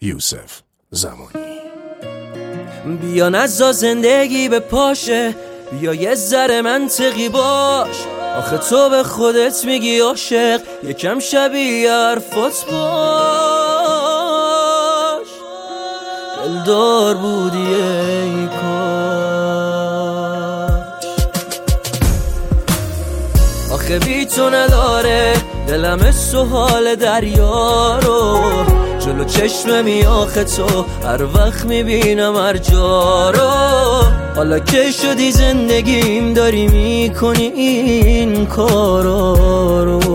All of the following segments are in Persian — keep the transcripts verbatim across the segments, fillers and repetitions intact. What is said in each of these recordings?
یوسف زمانی. بیا نزا زندگی به پاشه، بیا یه ذره منطقی باش. آخه تو به خودت میگی عاشق، یکم شبیه حرفات باش. دلدار بودی ای کاش. آخه بی تو نداره دلم سوال دریا رو، جلو چشممی آخه تو هر وقت میبینم هر جا رو. حالا که شدی زندگیم داری میکنی این کارا رو.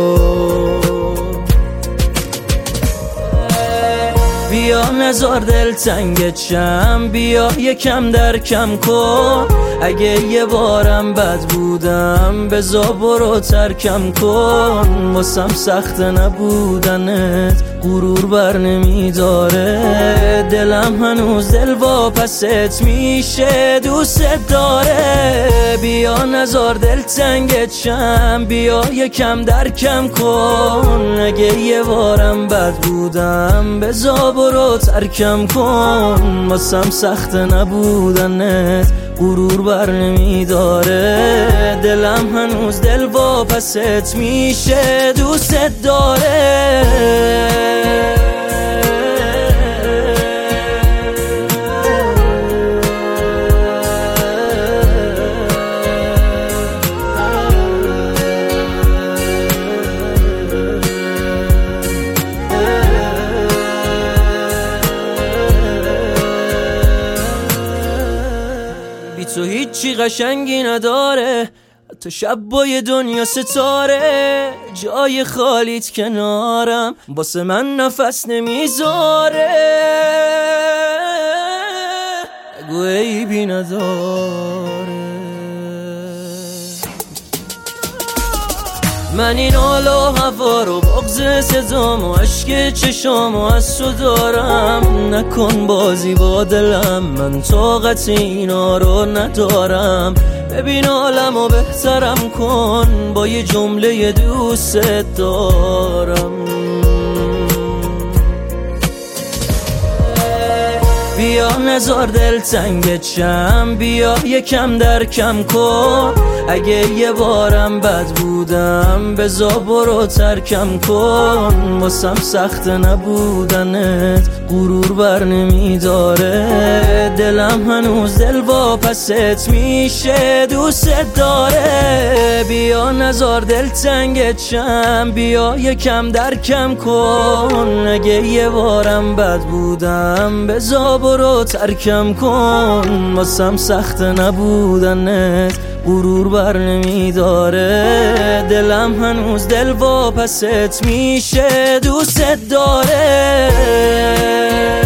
بیا نزار دل تنگت شم، بیا یکم درکم کن. اگه یه بارم بد بودم بزا برو ترکم کن. واسم سخت نبودنت غرور بر نمیداره، دلم هنوز دل واپست میشه دوست داره. بیا نزار دل تنگت شم، بیا یکم درکم کن. اگه یه بارم بد بودم بزا برو ترکم کن. واسم سخت نبودنت غرور بر نمیداره، دلم هنوز دل واپست میشه دوست داره. تو هیچی قشنگی نداره، حتی شب با یه دنیا ستاره. جای خالیت کنارم واسه من نفس نمیذاره. بگو عیبی نداره. من این حال و هوا رو بغض صدام و عشق چشام و از تو دارم. نکن بازی با دلم، من طاقت اینا رو ندارم. ببین حالم و بهترم کن، با یه جمله دوست دارم. بیا نزار دل تنگت شم، بیا یکم درکم کن. اگه یه بارم بد بودم بزا برو ترکم کن. واسم سخت نبودنت غرور بر نمیداره، دلم هنوز دل واپست میشه دوست داره. بیا نزار دل تنگت شم، بیا یکم درکم کن. اگه یه بارم بد بودم بزا برو ترکم کن. واسم سخت نبودنت غرور بر نمیداره، دلم هنوز دل واپست میشه دوست داره.